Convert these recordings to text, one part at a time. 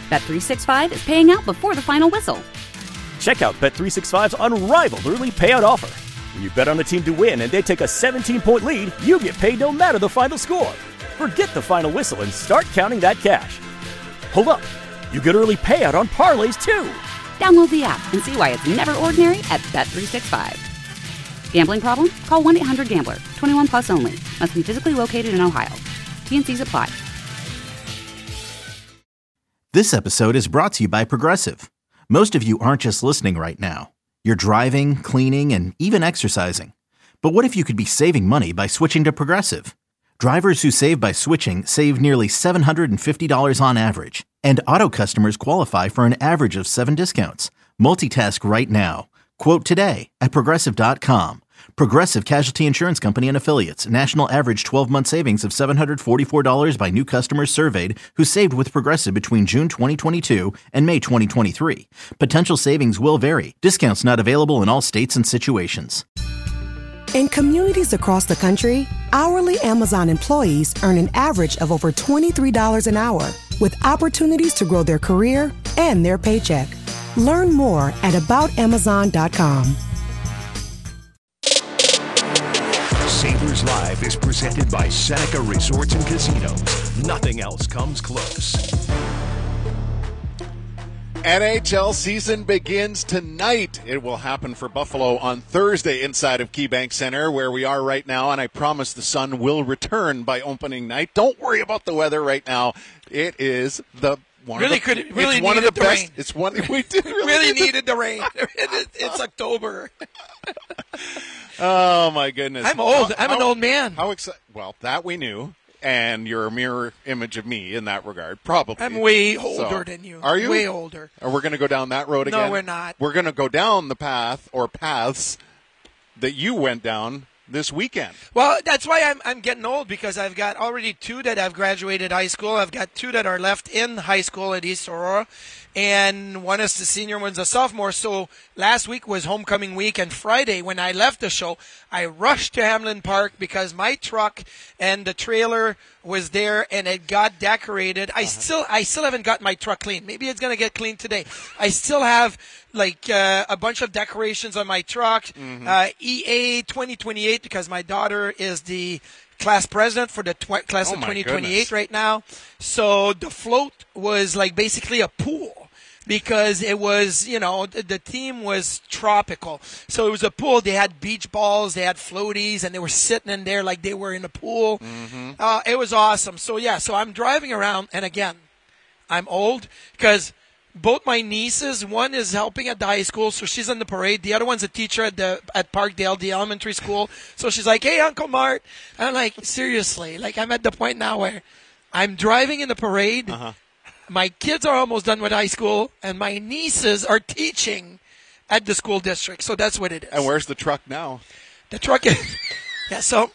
Bet365 is paying out before the final whistle. Check out Bet365's unrivaled early payout offer. When you bet on a team to win and they take a 17-point lead, you get paid no matter the final score. Forget the final whistle and start counting that cash. Hold up. You get early payout on parlays, too. Download the app and see why it's never ordinary at Bet365. Gambling problem? Call 1-800-GAMBLER. 21 plus only. Must be physically located in Ohio. T&Cs apply. This episode is brought to you by Progressive. Most of you aren't just listening right now. You're driving, cleaning, and even exercising. But what if you could be saving money by switching to Progressive? Drivers who save by switching save nearly $750 on average. And auto customers qualify for an average of 7 discounts. Multitask right now. Quote today at Progressive.com. Progressive Casualty Insurance Company and Affiliates. National average 12-month savings of $744 by new customers surveyed who saved with Progressive between June 2022 and May 2023. Potential savings will vary. Discounts not available in all states and situations. In communities across the country, hourly Amazon employees earn an average of over $23 an hour, with opportunities to grow their career and their paycheck. Learn more at aboutamazon.com. Sabres Live is presented by Seneca Resorts and Casinos. Nothing else comes close. NHL season begins tonight. It will happen for Buffalo on Thursday inside of KeyBank Center, where we are right now, and I promise the sun will return by opening night. Don't worry about the weather right now. It is the one really of the, could really it's one needed of the best. rain. It's one we did really needed the rain. It's October. Oh my goodness! I'm old. I'm an old man. How excited? Well, that we knew. And you're a mirror image of me in that regard, probably. I'm way older than you. Are you? Way older. Are we going to go down that road again? No, we're not. We're going to go down the path or paths that you went down this weekend. Well, that's why I'm getting old, because I've got already 2 that have graduated high school. I've got 2 that are left in high school at East Aurora, and one is the senior, one's a sophomore. So last week was homecoming week, and Friday when I left the show, I rushed to Hamlin Park because my truck and the trailer was there and it got decorated. I still haven't got my truck clean. Maybe it's going to get clean today. I still have like a bunch of decorations on my truck, EA 2028, because my daughter is the class president for the class of 2028 right now. So the float was like basically a pool, because it was, the theme was tropical. So it was a pool. They had beach balls, they had floaties, and they were sitting in there like they were in a pool. It was awesome. So I'm driving around, and again, I'm old because both my nieces, one is helping at the high school, so she's in the parade. The other one's a teacher at Parkdale, the elementary school. So she's like, "Hey, Uncle Mart." And I'm like, seriously, like I'm at the point now where I'm driving in the parade. My kids are almost done with high school, and my nieces are teaching at the school district. So that's what it is. And where's the truck now? The truck is so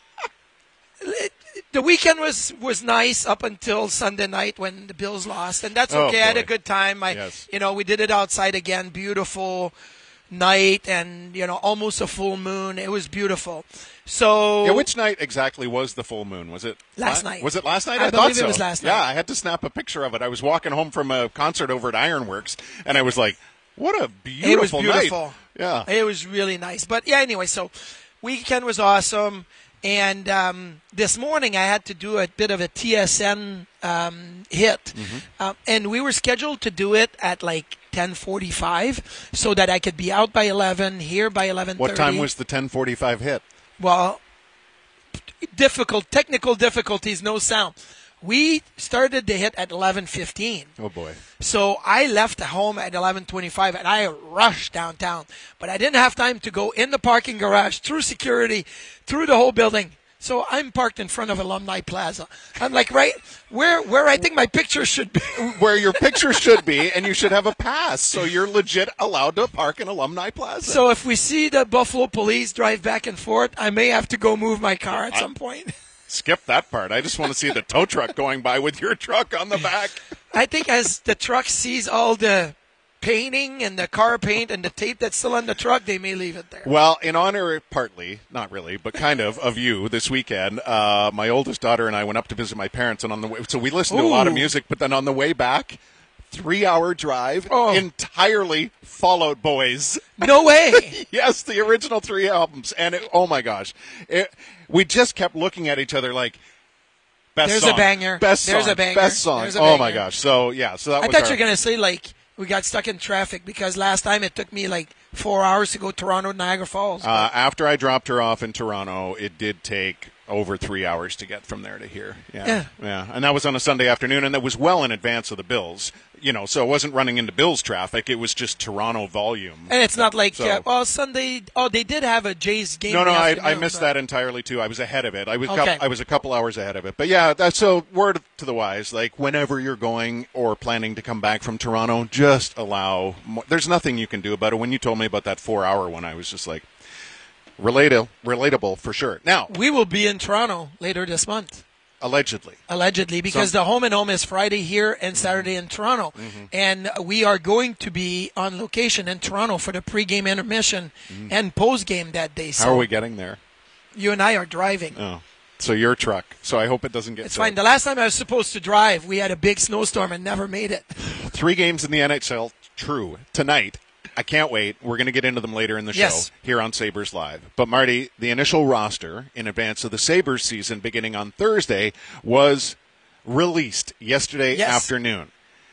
the weekend was nice up until Sunday night when the Bills lost, and that's okay. I had a good time. We did it outside again. Beautiful night, and almost a full moon. It was beautiful. So which night exactly was the full moon? Was it last night? Was it last night? I thought believe so. It was last night. Yeah, I had to snap a picture of it. I was walking home from a concert over at Ironworks, and I was like, "What a beautiful night!" It was beautiful. Night. Yeah, it was really nice. But yeah, anyway, so weekend was awesome. And this morning I had to do a bit of a TSN hit. And we were scheduled to do it at like 10:45 so that I could be out by 11, here by 11:30. What time was the 10:45 hit? Well, technical difficulties, no sound. We started the hit at 11:15. Oh, boy. So I left home at 11:25, and I rushed downtown. But I didn't have time to go in the parking garage, through security, through the whole building. So I'm parked in front of Alumni Plaza. I'm like right where I think my picture should be. Where your picture should be, and you should have a pass. So you're legit allowed to park in Alumni Plaza. So if we see the Buffalo police drive back and forth, I may have to go move my car at some point. Skip that part. I just want to see the tow truck going by with your truck on the back. I think as the truck sees all the painting and the car paint and the tape that's still on the truck, they may leave it there. Well, in honor, partly, not really, but kind of you this weekend, my oldest daughter and I went up to visit my parents, and on the way, so we listened to a lot of music, but then on the way back, 3-hour drive entirely Fall Out Boys. No way. Yes, the original 3 albums. And oh my gosh. We just kept looking at each other like, There's a banger. Best There's song. a banger. Best song. There's a Oh my banger. gosh. So that was I thought you were going to say, like, we got stuck in traffic because last time it took me like 4 hours to go Toronto to Niagara Falls. After I dropped her off in Toronto, it did take over 3 hours to get from there to here. Yeah. And that was on a Sunday afternoon, and that was well in advance of the Bills. So it wasn't running into Bills traffic. It was just Toronto volume. And it's not like, Sunday, they did have a Jays game. No, I missed that entirely, too. I was ahead of it. I was a couple hours ahead of it. But, yeah, so word to the wise, like, whenever you're going or planning to come back from Toronto, just allow – there's nothing you can do about it. When you told me about that 4-hour one, I was just like, relatable for sure. Now – we will be in Toronto later this month. Allegedly, because the home and home is Friday here and Saturday in Toronto. And we are going to be on location in Toronto for the pregame intermission and postgame that day. So how are we getting there? You and I are driving. Oh, so your truck. So I hope it doesn't get It's fine. The last time I was supposed to drive, we had a big snowstorm and never made it. 3 games in the NHL, true, tonight. I can't wait. We're going to get into them later in the show here on Sabres Live. But, Marty, the initial roster in advance of the Sabres season beginning on Thursday was released yesterday afternoon.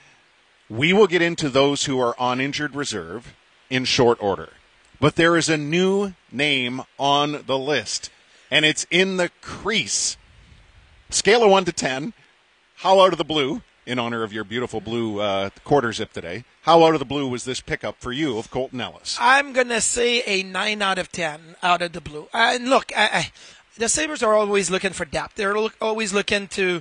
We will get into those who are on injured reserve in short order. But there is a new name on the list, and it's in the crease. Scale of 1 to 10, how out of the blue, in honor of your beautiful blue quarter zip today, how out of the blue was this pickup for you of Colton Ellis? I'm going to say a 9 out of 10 out of the blue. And look, the Sabres are always looking for depth. They're always looking to,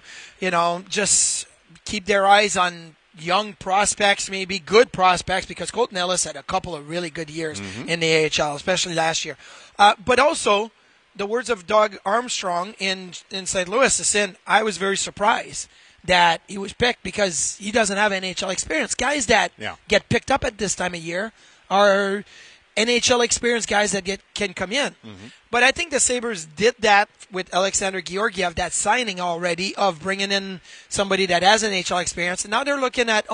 just keep their eyes on young prospects, maybe good prospects, because Colton Ellis had a couple of really good years in the AHL, especially last year. But also, the words of Doug Armstrong in St. Louis is saying, I was very surprised that he was picked because he doesn't have NHL experience. Guys that get picked up at this time of year are NHL experienced guys that can come in. But I think the Sabres did that with Alexander Georgiev, that signing already of bringing in somebody that has NHL experience. And now they're looking at,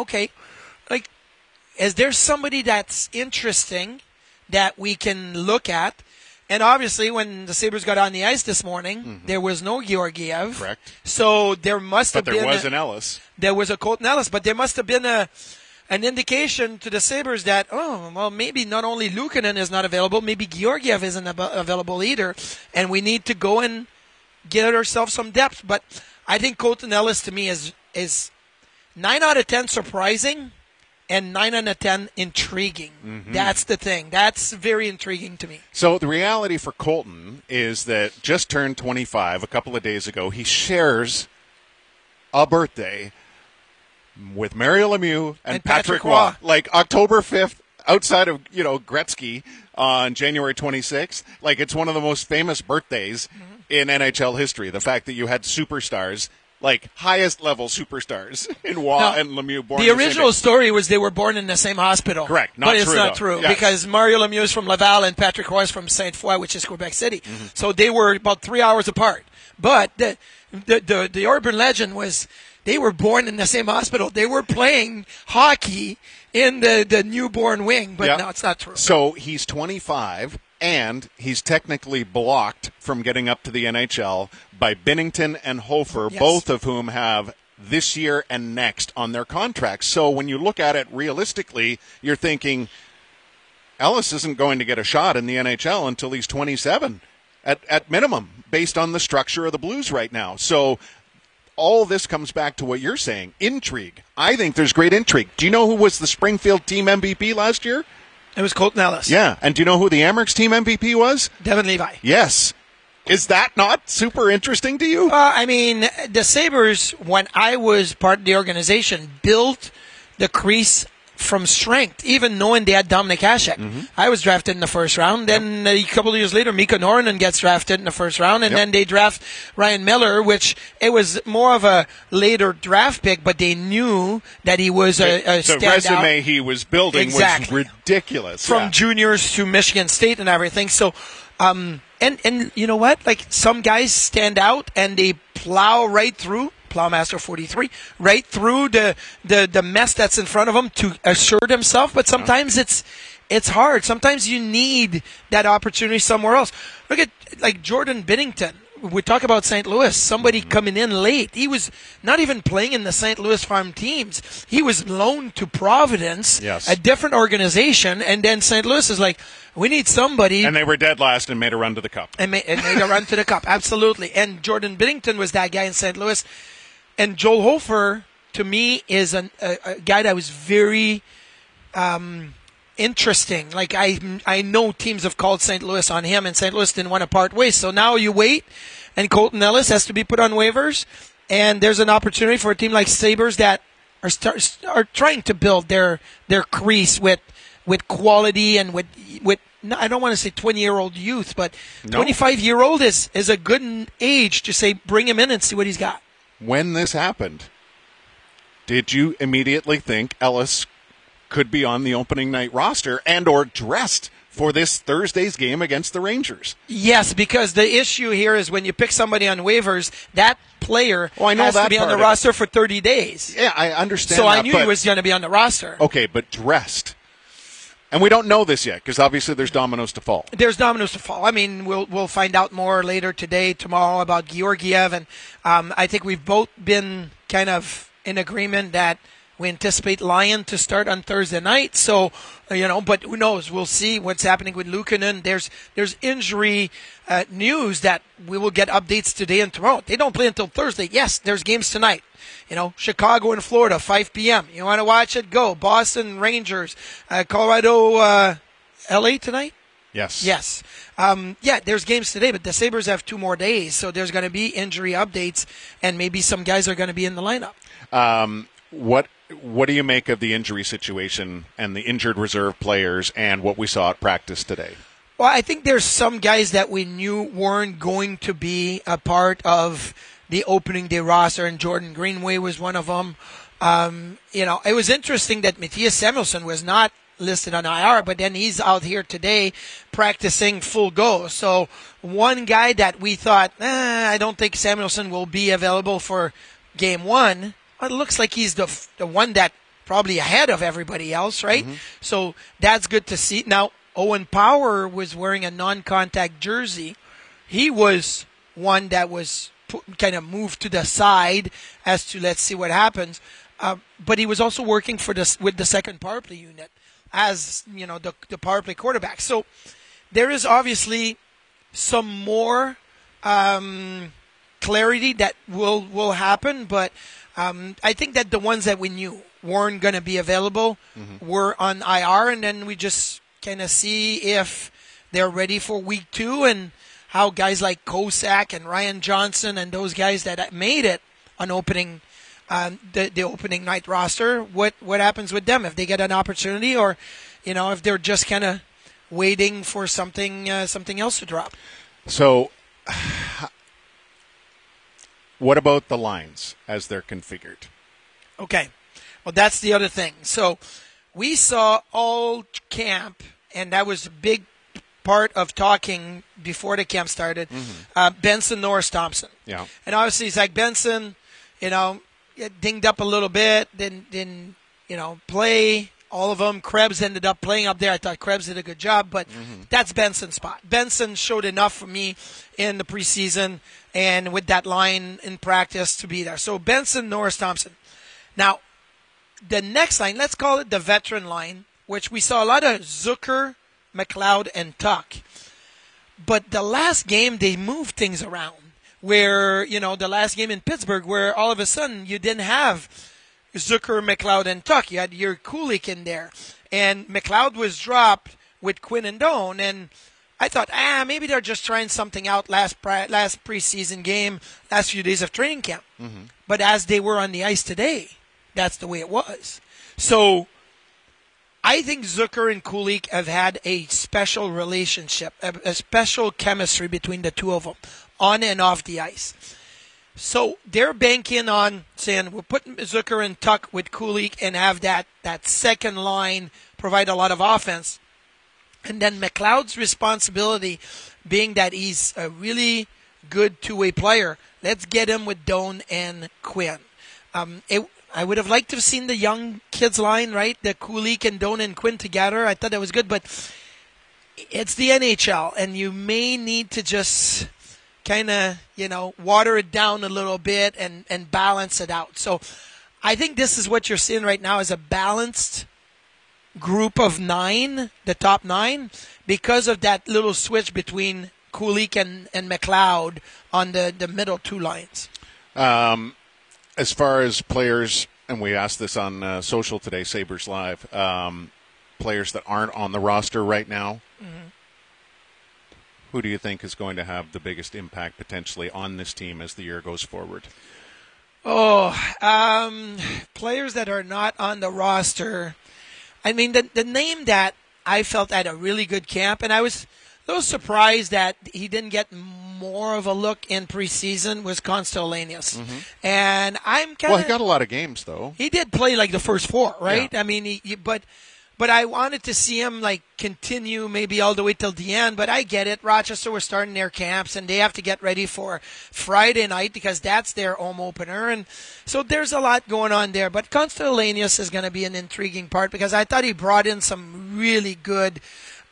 is there somebody that's interesting that we can look at? And obviously, when the Sabres got on the ice this morning, there was no Georgiev. Correct. So there must have been... But there was an Ellis. There was a Colton Ellis, but there must have been an indication to the Sabres that, maybe not only Luukkonen is not available, maybe Georgiev isn't available either, and we need to go and get ourselves some depth. But I think Colton Ellis, to me, is 9 out of 10 surprising, and 9 out of 10 intriguing. That's the thing. That's very intriguing to me. So the reality for Colton is that just turned 25 a couple of days ago. He shares a birthday with Mario Lemieux and Patrick Roy. Like October 5th, outside of, Gretzky on January 26th. Like, it's one of the most famous birthdays in NHL history. The fact that you had superstars, like highest level superstars in Roy and Lemieux born. The original story was they were born in the same hospital. Correct. But it's not true because Mario Lemieux is from Laval and Patrick Roy is from Sainte Foy, which is Quebec City. So they were about 3 hours apart. But the urban legend was they were born in the same hospital. They were playing hockey in the newborn wing, but no, it's not true. So he's 25. And he's technically blocked from getting up to the NHL by Binnington and Hofer, both of whom have this year and next on their contracts. So when you look at it realistically, you're thinking Ellis isn't going to get a shot in the NHL until he's 27 at minimum, based on the structure of the Blues right now. So all this comes back to what you're saying, intrigue. I think there's great intrigue. Do you know who was the Springfield team MVP last year? It was Colton Ellis. Yeah, and do you know who the Amerks team MVP was? Devin Levi. Yes. Is that not super interesting to you? The Sabres, when I was part of the organization, built the crease from strength, even knowing they had Dominik Hasek. I was drafted in the first round. Then a couple of years later, Mikko Noronen gets drafted in the first round. And then they draft Ryan Miller, which it was more of a later draft pick, but they knew that he was a standout. The resume he was building was ridiculous. From juniors to Michigan State and everything. So, and you know what? Like, some guys stand out and they plow right through. Plowmaster 43, right through the mess that's in front of him to assert himself. But sometimes it's hard. Sometimes you need that opportunity somewhere else. Look at like Jordan Binnington. We talk about St. Louis, somebody coming in late. He was not even playing in the St. Louis farm teams. He was loaned to Providence, a different organization, and then St. Louis is like, we need somebody. And they were dead last and made a run to the cup. And made a run to the cup, absolutely. And Jordan Binnington was that guy in St. Louis. And Joel Hofer, to me, is a guy that was very interesting. Like I know teams have called St. Louis on him, and St. Louis didn't want to part ways. So now you wait, and Colton Ellis has to be put on waivers, and there's an opportunity for a team like Sabres that are trying to build their crease with quality and with I don't want to say 20-year-old youth, but 25-year-old is a good age to say bring him in and see what he's got. When this happened, did you immediately think Ellis could be on the opening night roster and or dressed for this Thursday's game against the Rangers? Yes, because the issue here is when you pick somebody on waivers, that player has to be on the roster for 30 days. Yeah, I understand so that, I knew he was going to be on the roster. Okay, but dressed. And we don't know this yet because obviously there's dominoes to fall. There's dominoes to fall. I mean, we'll find out more later today, tomorrow about Georgiev. And I think we've both been kind of in agreement that we anticipate Lyon to start on Thursday night. So, but who knows? We'll see what's happening with Luukkonen. There's injury news that we will get updates today and tomorrow. They don't play until Thursday. Yes, there's games tonight. Chicago and Florida, 5 p.m. You want to watch it? Go. Boston, Rangers, Colorado, LA tonight? Yes. Yes. There's games today, but the Sabres have 2 more days. So there's going to be injury updates, and maybe some guys are going to be in the lineup. What do you make of the injury situation and the injured reserve players and what we saw at practice today? Well, I think there's some guys that we knew weren't going to be a part of the opening day roster, and Jordan Greenway was one of them. It was interesting that Matthias Samuelsson was not listed on IR, but then he's out here today practicing full go. So one guy that we thought, I don't think Samuelsson will be available for game 1. It looks like he's the one that probably ahead of everybody else, right? Mm-hmm. So that's good to see. Now, Owen Power was wearing a non-contact jersey. He was one that was kind of moved to the side as to let's see what happens. But he was also working with the second power play unit as, the power play quarterback. So there is obviously some more clarity that will happen, but I think that the ones that we knew weren't going to be available were on IR, and then we just kind of see if they're ready for week 2 and how guys like Kosak and Ryan Johnson and those guys that made it on opening the opening night roster, what happens with them if they get an opportunity, or if they're just kind of waiting for something else to drop. So what about the lines as they're configured? Okay. Well, that's the other thing. So we saw all camp, and that was a big part of talking before the camp started, Benson, Norris, Thompson. Yeah. And obviously Zach Benson, dinged up a little bit, didn't play. All of them. Krebs ended up playing up there. I thought Krebs did a good job, but that's Benson's spot. Benson showed enough for me in the preseason and with that line in practice to be there. So Benson, Norris, Thompson. Now, the next line, let's call it the veteran line, which we saw a lot of Zucker, McLeod, and Tuck. But the last game, they moved things around where, the last game in Pittsburgh where all of a sudden you didn't have Zucker, McLeod, and Tuck. You had your Kulich in there. And McLeod was dropped with Quinn and Doan. And I thought, maybe they're just trying something out last preseason game, last few days of training camp. But as they were on the ice today, that's the way it was. So I think Zucker and Kulich have had a special relationship, a special chemistry between the two of them, on and off the ice. So they're banking on saying we'll put Zucker and Tuck with Kulich and have that second line provide a lot of offense. And then McLeod's responsibility being that he's a really good two-way player, let's get him with Doan and Quinn. I would have liked to have seen the young kids line, right? The Kulik and Doan and Quinn together. I thought that was good, but it's the NHL, and you may need to just kind of, water it down a little bit and balance it out. So I think this is what you're seeing right now is a balanced group of 9, the top 9, because of that little switch between Kulik and McLeod on the middle 2 lines. As far as players, and we asked this on social today, Sabres Live, players that aren't on the roster right now, who do you think is going to have the biggest impact potentially on this team as the year goes forward? Players that are not on the roster. I mean, the name that I felt had a really good camp, and I was a little surprised that he didn't get more of a look in preseason was Konstolanius. And I'm kind of... Well, he got a lot of games, though. He did play like the first 4, right? Yeah. I mean, but I wanted to see him like continue maybe all the way till the end. But I get it. Rochester was starting their camps, and they have to get ready for Friday night because that's their home opener. And so there's a lot going on there. But Konstolanius is going to be an intriguing part because I thought he brought in some really good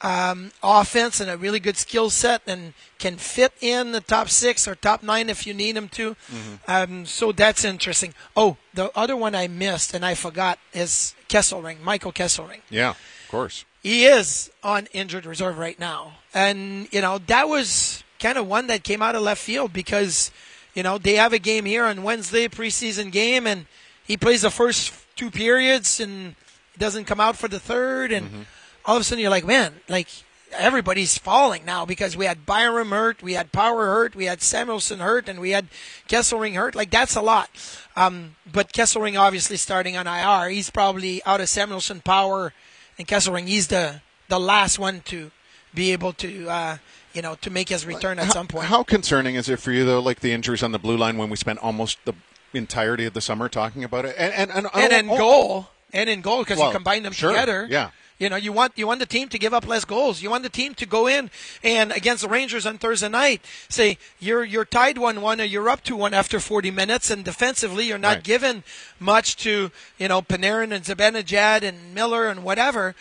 offense and a really good skill set and can fit in the top 6 or top 9 if you need him to. So that's interesting. Oh, the other one I missed and I forgot is Kesselring, Michael Kesselring. Yeah, of course. He is on injured reserve right now. And, that was kind of one that came out of left field because, they have a game here on Wednesday, preseason game, and he plays the first 2 periods and doesn't come out for the third. And all of a sudden you're like, man, everybody's falling now because we had Byram hurt, we had Power hurt, we had Samuelsson hurt, and we had Kesselring hurt. That's a lot. But Kesselring obviously starting on IR. He's probably out of Samuelsson, Power, and Kesselring. He's the last one to be able to, to make his return at some point. How concerning is it for you, though, like the injuries on the blue line when we spent almost the entirety of the summer talking about it? And in goal, because you combine them together. Yeah. You want the team to give up less goals. You want the team to go in and against the Rangers on Thursday night, say you're tied 1-1 or you're up 2-1 after 40 minutes, and defensively you're not given much to Panarin and Zibanejad and Miller and whatever.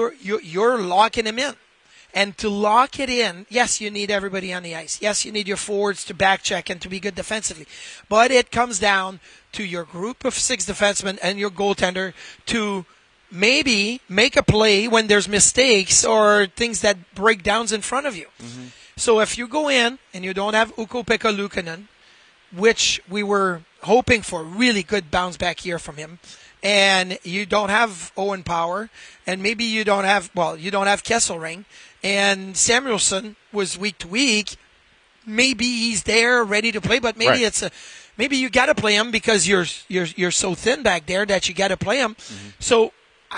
You're locking him in. And to lock it in, yes, you need everybody on the ice. Yes, you need your forwards to back check and to be good defensively. But it comes down to your group of 6 defensemen and your goaltender to maybe make a play when there's mistakes or things that break downs in front of you. So if you go in and you don't have Ukko-Pekka Luukkonen, which we were hoping for really good bounce back here from him, and you don't have Owen Power, and maybe you don't have Kesselring, and Samuelsson was week to week, maybe he's there ready to play, but maybe maybe you got to play him because you're so thin back there that you got to play him. So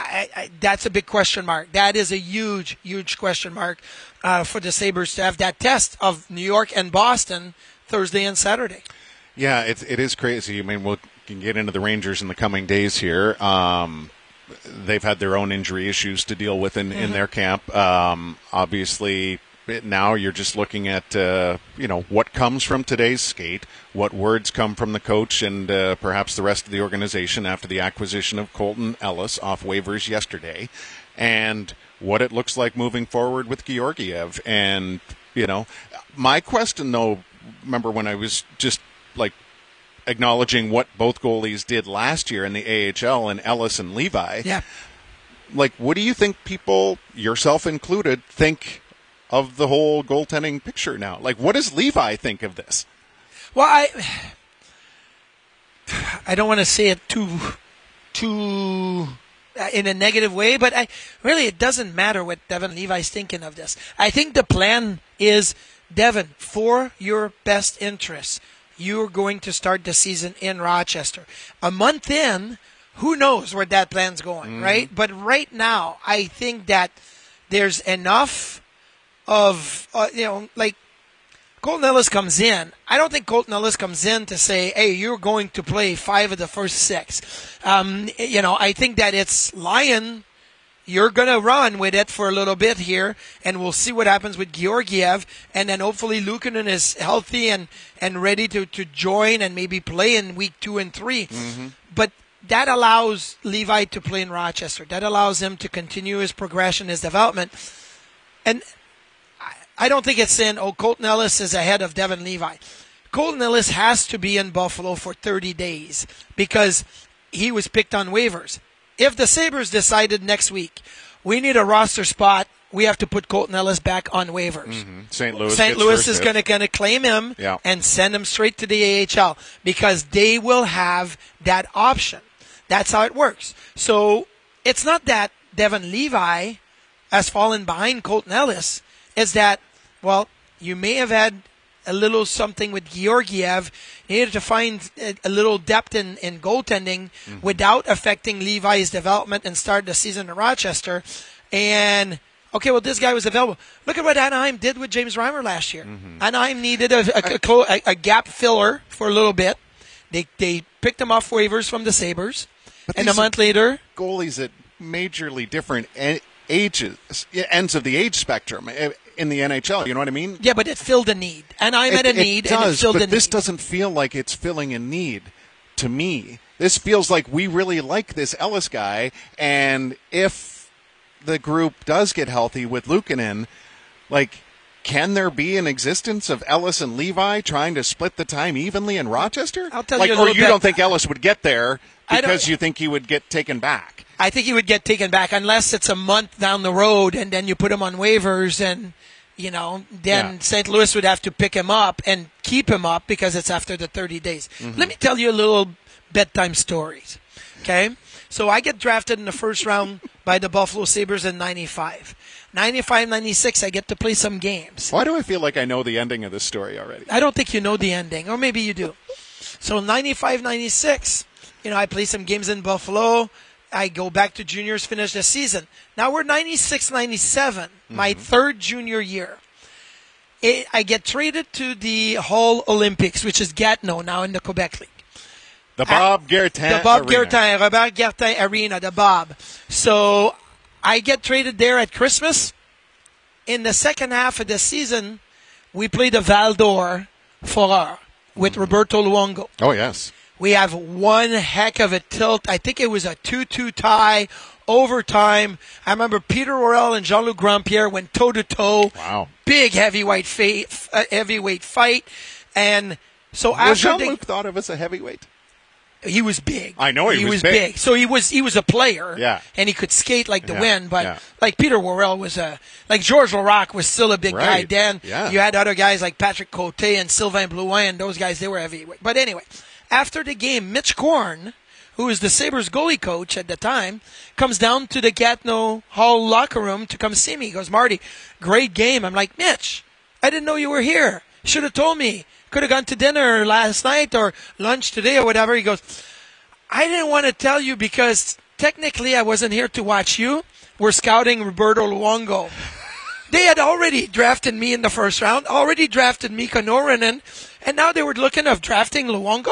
that's a big question mark. That is a huge, huge question mark for the Sabres to have that test of New York and Boston Thursday and Saturday. Yeah, it is crazy. I mean, we can get into the Rangers in the coming days here. They've had their own injury issues to deal with in their camp. Obviously, now you're just looking at what comes from today's skate, what words come from the coach and perhaps the rest of the organization after the acquisition of Colton Ellis off waivers yesterday, and what it looks like moving forward with Georgiev. And my question, though, remember when I was just acknowledging what both goalies did last year in the AHL and Ellis and Levi. Yeah. What do you think people, yourself included, think of the whole goaltending picture now? What does Levi think of this? Well, I don't want to say it too in a negative way, but it doesn't matter what Devin Levi's thinking of this. I think the plan is, Devin, for your best interests, you're going to start the season in Rochester. A month in, who knows where that plan's going, right? But right now, I think that there's enough of, Colton Ellis comes in. I don't think Colton Ellis comes in to say, hey, you're going to play 5 of the first 6. I think that it's Lyon, you're going to run with it for a little bit here, and we'll see what happens with Georgiev, and then hopefully Luukkonen is healthy and ready to join and maybe play in week 2 and 3. Mm-hmm. But that allows Levi to play in Rochester. That allows him to continue his progression, his development. And I don't think it's saying, Colton Ellis is ahead of Devon Levi. Colton Ellis has to be in Buffalo for 30 days because he was picked on waivers. If the Sabres decided next week, we need a roster spot, we have to put Colton Ellis back on waivers. Mm-hmm. St. Louis is going to claim him and send him straight to the AHL because they will have that option. That's how it works. So it's not that Devon Levi has fallen behind Colton Ellis. It's that, well, you may have had a little something with Georgiev. You needed to find a little depth in goaltending without affecting Levi's development and start the season in Rochester. And, okay, well, this guy was available. Look at what Anaheim did with James Reimer last year. Anaheim needed a gap filler for a little bit. They picked him off waivers from the Sabres. And a month later, goalies at majorly different ages, ends of the age spectrum in the NHL. You know what I mean? Yeah, but it filled a need. And I'm at a need, and it filled a need. But this doesn't feel like it's filling a need to me. This feels like we really like this Ellis guy, and if the group does get healthy with Luukkonen, can there be an existence of Ellis and Levi trying to split the time evenly in Rochester? I'll tell you a or little you bit. Don't think Ellis would get there because you think he would get taken back? I think he would get taken back unless it's a month down the road and then you put him on waivers and, then St. Louis would have to pick him up and keep him up because it's after the 30 days. Let me tell you a little bedtime stories, okay? So I get drafted in the first round by the Buffalo Sabres in 95. 95, 96, I get to play some games. Why do I feel like I know the ending of this story already? I don't think you know the ending, or maybe you do. So 95, 96, I play some games in Buffalo. I go back to juniors, finish the season. Now we're 96, 97, my third junior year. I get traded to the Hall Olympics, which is Gatineau now in the Quebec League. The Bob Guertin Robert Guertin Arena, the Bob. So I get traded there at Christmas. In the second half of the season, we play the Val d'Or Foreur with Roberto Luongo. Oh, yes. We have one heck of a tilt. I think it was a 2-2 tie, overtime. I remember Peter Worrell and Jean-Luc Grandpierre went toe-to-toe. Wow. Big heavyweight fight. And so was after Jean-Luc thought of as a heavyweight? He was big. I know he was big. So he was a player. Yeah. And he could skate like the wind. But like Peter Worrell was like Georges Laraque was still a big guy then. Yeah. You had other guys like Patrick Cote and Sylvain Blouin, and those guys, they were heavyweight. But anyway, after the game, Mitch Korn, who was the Sabres goalie coach at the time, comes down to the Gatineau Hall locker room to come see me. He goes, Marty, great game. I'm like, Mitch, I didn't know you were here. Should have told me. Could have gone to dinner last night or lunch today or whatever. He goes, I didn't want to tell you because technically I wasn't here to watch you. We're scouting Roberto Luongo. They had already drafted me in the first round, already drafted Mikko Norinen, and now they were looking at drafting Luongo?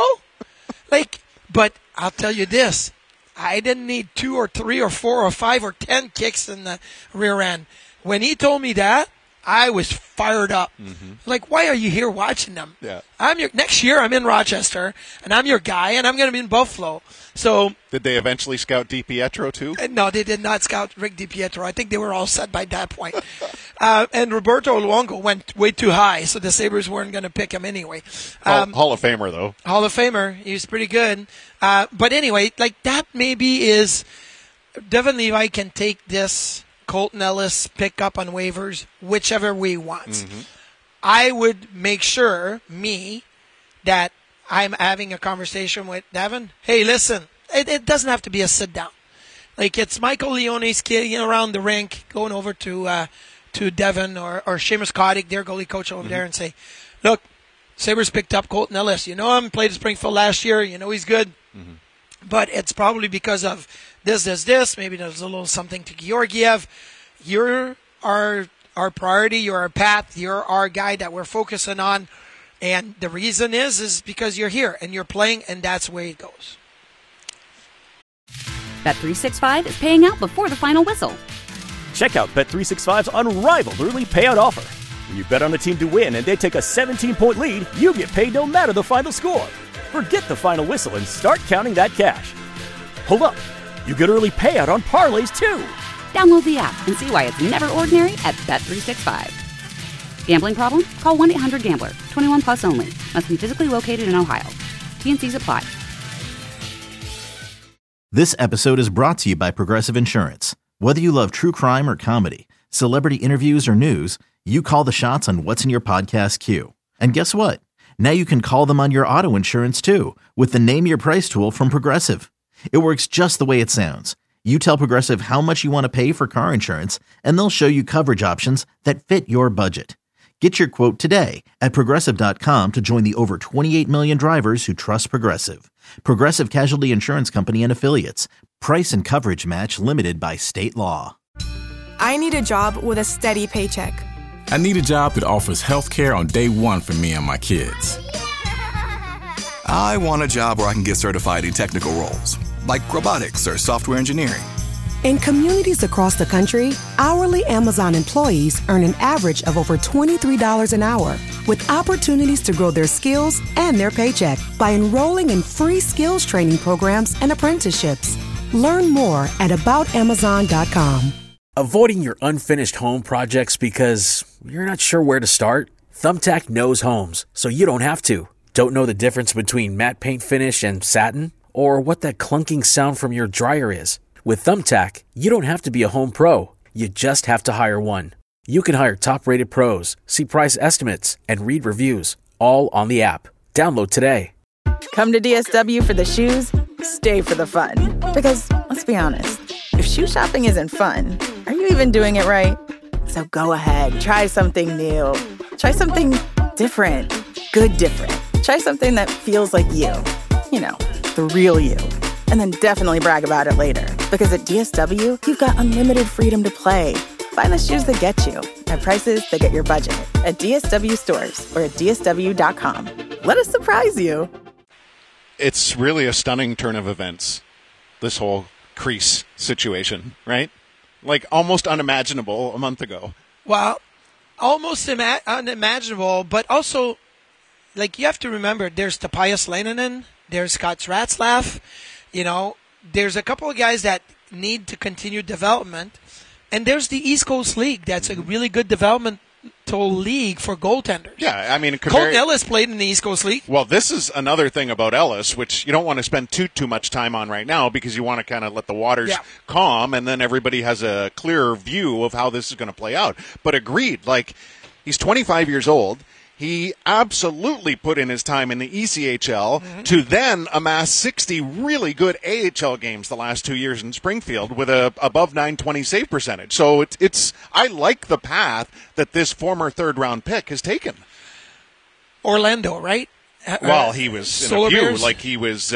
But I'll tell you this. I didn't need 2 or 3 or 4 or 5 or 10 kicks in the rear end. When he told me that, I was fired up. Why are you here watching them? Yeah. Next year I'm in Rochester, and I'm your guy, and I'm going to be in Buffalo. So did they eventually scout DiPietro too? No, they did not scout Rick DiPietro. I think they were all set by that point. And Roberto Luongo went way too high, so the Sabres weren't going to pick him anyway. Hall of Famer, though. Hall of Famer. He was pretty good. But anyway, that maybe is Devon Levi can take this Colton Ellis pick up on waivers whichever way he wants. I would make sure, that I'm having a conversation with Devon. Hey, listen, it doesn't have to be a sit down. It's Michael Leone skating around the rink, going over to Devon or Seamus Kotick, their goalie coach over there, and say, look, Sabres picked up Colton Ellis. You know him, played at Springfield last year. You know he's good. But it's probably because of this. Maybe there's a little something to Georgiev. You're our priority. You're our path. You're our guy that we're focusing on. And the reason is because you're here and you're playing, and that's the way it goes. Bet365 is paying out before the final whistle. Check out Bet365's unrivaled early payout offer. When you bet on a team to win and they take a 17-point lead, you get paid no matter the final score. Forget the final whistle and start counting that cash. Hold up. You get early payout on parlays, too. Download the app and see why it's never ordinary at Bet365. Gambling problem? Call 1-800-GAMBLER. 21 plus only. Must be physically located in Ohio. T&Cs apply. This episode is brought to you by Progressive Insurance. Whether you love true crime or comedy, celebrity interviews or news, you call the shots on what's in your podcast queue. And guess what? Now you can call them on your auto insurance too with the Name Your Price tool from Progressive. It works just the way it sounds. You tell Progressive how much you want to pay for car insurance, and they'll show you coverage options that fit your budget. Get your quote today at Progressive.com to join the over 28 million drivers who trust Progressive. Progressive Casualty Insurance Company and Affiliates. Price and coverage match limited by state law. I need a job with a steady paycheck. I need a job that offers health care on day one for me and my kids. I want a job where I can get certified in technical roles, like robotics or software engineering. In communities across the country, hourly Amazon employees earn an average of over $23 an hour, with opportunities to grow their skills and their paycheck by enrolling in free skills training programs and apprenticeships. Learn more at aboutamazon.com. Avoiding your unfinished home projects because you're not sure where to start? Thumbtack knows homes, so you don't have to. Don't know the difference between matte paint finish and satin? Or what that clunking sound from your dryer is? With Thumbtack, you don't have to be a home pro. You just have to hire one. You can hire top-rated pros, see price estimates, and read reviews, all on the app. Download today. Come to DSW for the shoes, stay for the fun. Because, let's be honest, if shoe shopping isn't fun, are you even doing it right? So go ahead, try something new. Try something different. Good different. Try something that feels like you. You know, the real you. And then definitely brag about it later. Because at DSW, you've got unlimited freedom to play. Find the shoes that get you at prices that get your budget at DSW stores or at DSW.com. Let us surprise you. It's really a stunning turn of events, this whole crease situation, right? Like almost unimaginable a month ago. Well, almost unimaginable, but also, like, you have to remember, there's Tapajos Leinonen, there's Scott Ratzlaff, you know, there's a couple of guys that need to continue development, and there's the East Coast League. That's a really good developmental league for goaltenders. Yeah, I mean, Colton Ellis played in the East Coast League. Well, this is another thing about Ellis, which you don't want to spend too much time on right now because you want to kind of let the waters calm, and then everybody has a clearer view of how this is going to play out. But agreed, like, he's 25 years old. He absolutely put in his time in the ECHL to then amass 60 really good AHL games the last 2 years in Springfield with a above .920 save percentage. So it's I like the path that this former third-round pick has taken. Orlando, right? Well, he was in a few. Bears? Like he was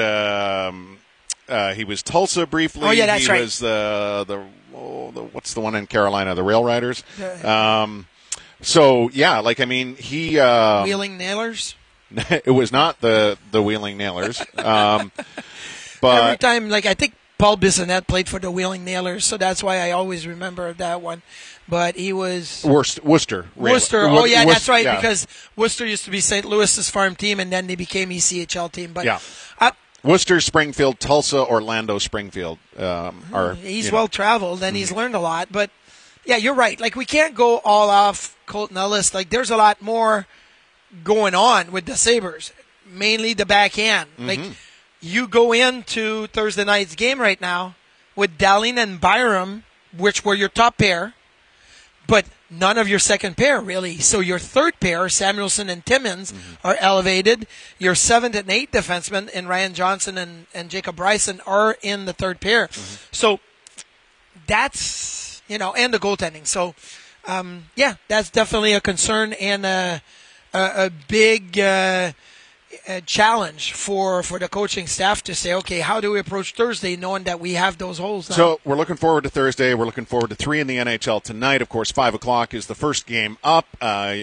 Tulsa briefly. Oh yeah, that's right. He was the what's the one in Carolina? The Rail Riders. So, yeah, like, I mean, he... Wheeling Nailers? It was not the Wheeling Nailers. But every time, like, I think Paul Bissonnette played for the Wheeling Nailers, so that's why I always remember that one. But he was... Worcester. Oh, yeah, that's right, because Worcester used to be St. Louis's farm team, and then they became ECHL team. But Worcester, Springfield, Tulsa, Orlando, Springfield are... He's well-traveled, and he's learned a lot, but... Yeah, you're right. Like, we can't go all off Colton Ellis. Like, there's a lot more going on with the Sabres, mainly the backhand. Like, you go into Thursday night's game right now with Dahlin and Byram, which were your top pair, but none of your second pair, really. So your third pair, Samuelson and Timmins, are elevated. Your 7th and 8th defensemen in Ryan Johnson and Jacob Bryson are in the third pair. So that's... You know, and the goaltending. So, that's definitely a concern and a big challenge for the coaching staff to say, okay, how do we approach Thursday knowing that we have those holes now? So we're looking forward to Thursday. We're looking forward to 3 in the NHL tonight. Of course, 5 o'clock is the first game up.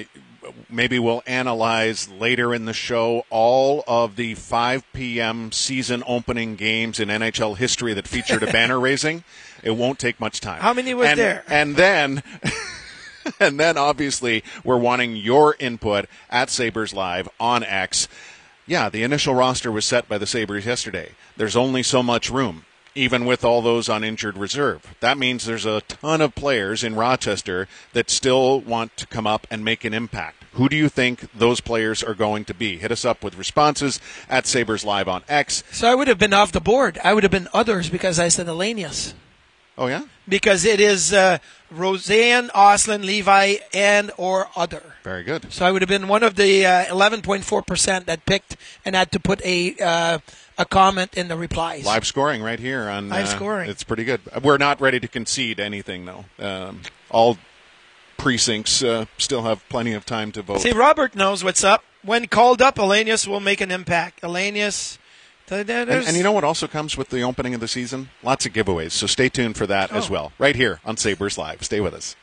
maybe we'll analyze later in the show all of the 5 p.m. season opening games in NHL history that featured a banner raising. It won't take much time. How many was there? And then... And then, obviously, we're wanting your input at Sabres Live on X. Yeah, the initial roster was set by the Sabres yesterday. There's only so much room, even with all those on injured reserve. That means there's a ton of players in Rochester that still want to come up and make an impact. Who do you think those players are going to be? Hit us up with responses at Sabres Live on X. So I would have been off the board. I would have been others because I said Elenius. Oh, yeah? Because it is Roseanne, Oslin, Levi, and or other. Very good. So I would have been one of the 11.4% that picked and had to put a comment in the replies. Live scoring right here on live scoring. It's pretty good. We're not ready to concede anything, though. All precincts still have plenty of time to vote. See, Robert knows what's up. When called up, Elenius will make an impact. Elenius... And you know what also comes with the opening of the season? Lots of giveaways, so stay tuned for that as well. Right here on Sabres Live. Stay with us.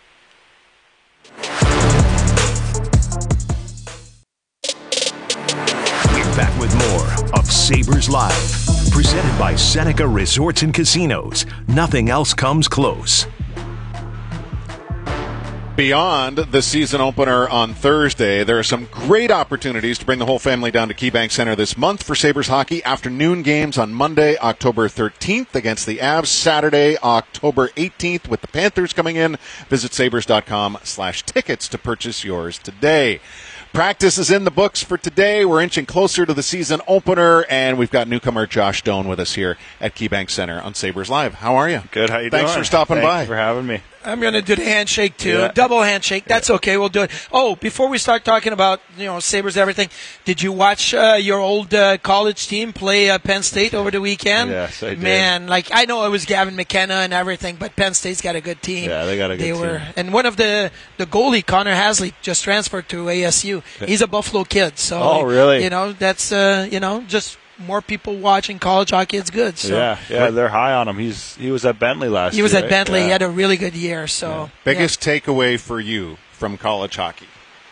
We're back with more of Sabres Live, presented by Seneca Resorts and Casinos. Nothing else comes close. Beyond the season opener on Thursday, there are some great opportunities to bring the whole family down to KeyBank Center this month for Sabres hockey. Afternoon games on Monday, October 13th against the Avs. Saturday, October 18th with the Panthers coming in. Visit sabres.com/tickets to purchase yours today. Practice is in the books for today. We're inching closer to the season opener, and we've got newcomer Josh Doan with us here at KeyBank Center on Sabres Live. How are you? Good. How you doing? Thanks for stopping by. Thanks for having me. I'm going to do the handshake, too. Yeah. Double handshake. That's okay. We'll do it. Oh, before we start talking about, Sabres, everything, did you watch your old college team play Penn State over the weekend? Yes, I did. Man, I know it was Gavin McKenna and everything, but Penn State's got a good team. Yeah, they got a good team. And one of the goalie, Connor Hasley, just transferred to ASU. He's a Buffalo kid. So, oh, really? That's, just more people watching college hockey. It's good. So. Yeah, they're high on him. He was at Bentley last year. He was at right? Bentley. Yeah. He had a really good year. So, biggest takeaway for you from college hockey?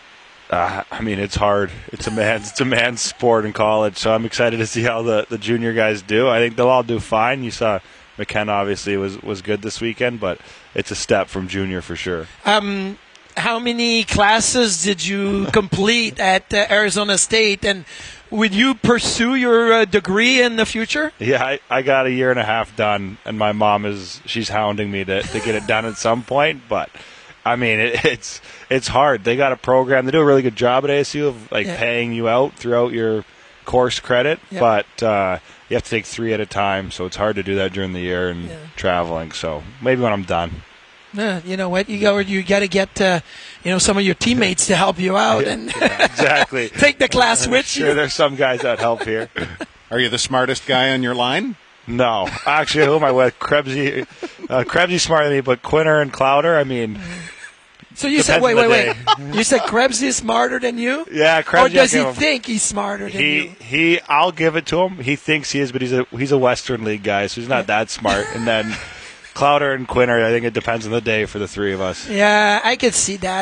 It's hard. It's a man's sport in college. So I'm excited to see how the junior guys do. I think they'll all do fine. You saw McKenna obviously was good this weekend, but it's a step from junior for sure. How many classes did you complete at Arizona State, and would you pursue your degree in the future? Yeah, I got a year and a half done, and my mom she's hounding me to get it done at some point. But it's hard. They got a program. They do a really good job at ASU of paying you out throughout your course credit, but you have to take 3 at a time, so it's hard to do that during the year and traveling. So maybe when I'm done. You know what? You got to get some of your teammates to help you out and exactly take the class with you. Sure, there's some guys that help here. Are you the smartest guy on your line? No, actually, who am I with? Krebsy smarter than me, but Quinter and Clouder. So you said, wait. You said Krebs is smarter than you? Yeah, Krebs. Or does he think he's smarter than you? I'll give it to him. He thinks he is, but he's a Western League guy, so he's not that smart. And then Clouder and Quinter, I think it depends on the day for the three of us. Yeah, I could see that,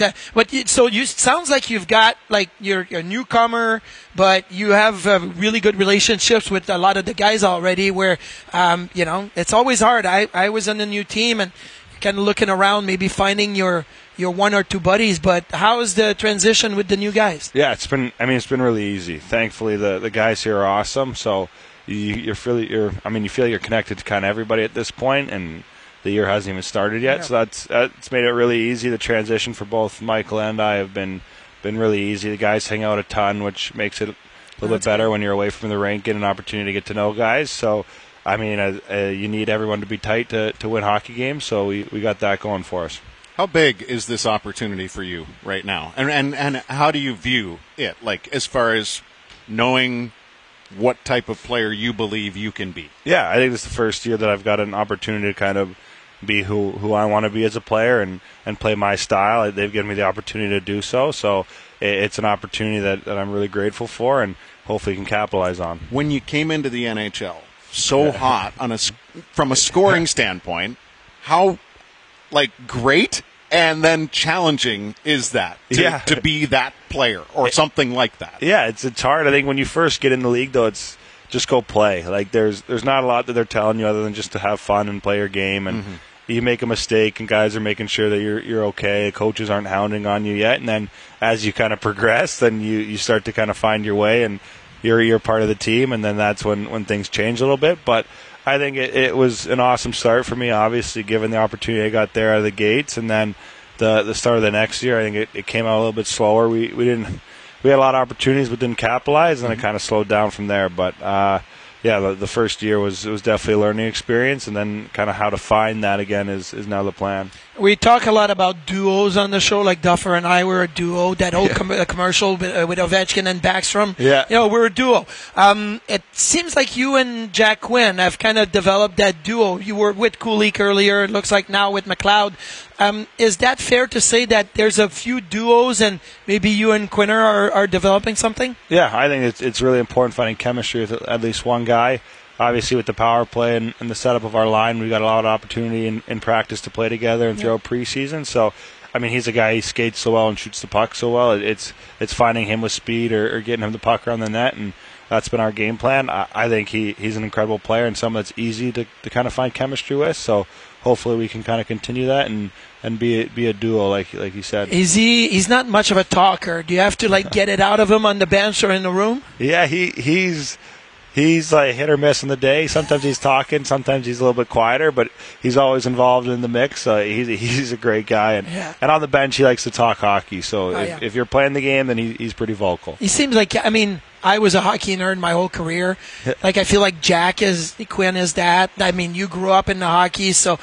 sounds like you've got you're a newcomer, but you have really good relationships with a lot of the guys already. Where it's always hard. I was on a new team and kind of looking around, maybe finding your one or two buddies. But how is the transition with the new guys? Yeah, it's been really easy. Thankfully, the guys here are awesome. So. You feel you're connected to kind of everybody at this point, and the year hasn't even started yet. Yeah. So that's made it really easy. The transition for both Michael and I have been really easy. The guys hang out a ton, which makes it a little bit better when you're away from the rink, get an opportunity to get to know guys. So, you need everyone to be tight to win hockey games. So we got that going for us. How big is this opportunity for you right now, and how do you view it? As far as knowing what type of player you believe you can be? Yeah, I think this is the first year that I've got an opportunity to kind of be who I want to be as a player and play my style. They've given me the opportunity to do so. So it's an opportunity that I'm really grateful for and hopefully can capitalize on. When you came into the NHL, so hot from a scoring standpoint, how great and then challenging is that to be that player or something like that. Yeah, it's hard. I think when you first get in the league, though, it's just go play. Like there's not a lot that they're telling you other than just to have fun and play your game. And you make a mistake, and guys are making sure that you're okay. The coaches aren't hounding on you yet. And then as you kind of progress, then you start to kind of find your way, and you're part of the team. And then that's when things change a little bit. But I think it was an awesome start for me, obviously, given the opportunity I got there out of the gates. And then the start of the next year, I think it came out a little bit slower. We had a lot of opportunities but didn't capitalize, and it kind of slowed down from there. But the first year was definitely a learning experience, and then kind of how to find that again is now the plan. We talk a lot about duos on the show, like Duffer and I were a duo. That old commercial with Ovechkin and Backstrom. Yeah. We're a duo. It seems like you and Jack Quinn have kind of developed that duo. You were with Kulich earlier. It looks like now with McLeod. Is that fair to say that there's a few duos and maybe you and Quinn are developing something? Yeah, I think it's really important finding chemistry with at least one guy. Obviously, with the power play and the setup of our line, we got a lot of opportunity in practice to play together and throughout preseason. So, I mean, he's a guy, he skates so well and shoots the puck so well. It's finding him with speed or getting him the puck around the net, and that's been our game plan. I think he's an incredible player and someone that's easy to kind of find chemistry with. So hopefully we can kind of continue that and be a duo, like you said. He's not much of a talker. Do you have to get it out of him on the bench or in the room? Yeah, He's like hit or miss in the day. Sometimes he's talking, sometimes he's a little bit quieter, but he's always involved in the mix. He's a great guy, and on the bench he likes to talk hockey. So if you're playing the game, then he's pretty vocal. He seems like, I was a hockey nerd my whole career. I feel like Quinn is that. You grew up in the hockey, so